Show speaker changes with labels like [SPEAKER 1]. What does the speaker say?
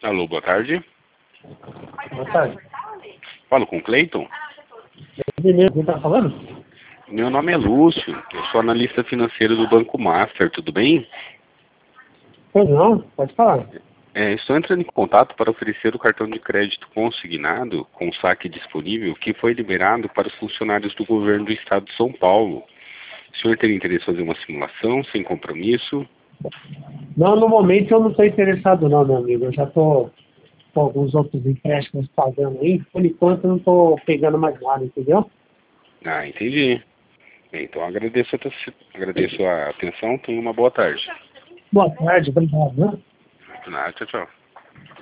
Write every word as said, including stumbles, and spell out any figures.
[SPEAKER 1] Alô, boa tarde.
[SPEAKER 2] Boa tarde.
[SPEAKER 1] Falo com o Cleiton?
[SPEAKER 2] Beleza, quem tá falando?
[SPEAKER 1] Meu nome é Lúcio, eu sou analista financeiro do Banco Master, tudo bem?
[SPEAKER 2] Pois não, pode falar.
[SPEAKER 1] É, estou entrando em contato para oferecer o cartão de crédito consignado com saque disponível que foi liberado para os funcionários do governo do estado de São Paulo. O senhor teria interesse em fazer uma simulação sem compromisso?
[SPEAKER 2] Não, no momento eu não estou interessado não, meu amigo. Eu já estou com alguns outros empréstimos pagando aí. Por enquanto eu não estou pegando mais nada, entendeu?
[SPEAKER 1] Ah, entendi. Bem, então agradeço a, agradeço a atenção, tenha uma boa tarde.
[SPEAKER 2] Boa tarde, obrigado, né?
[SPEAKER 1] Ah, tchau, tchau.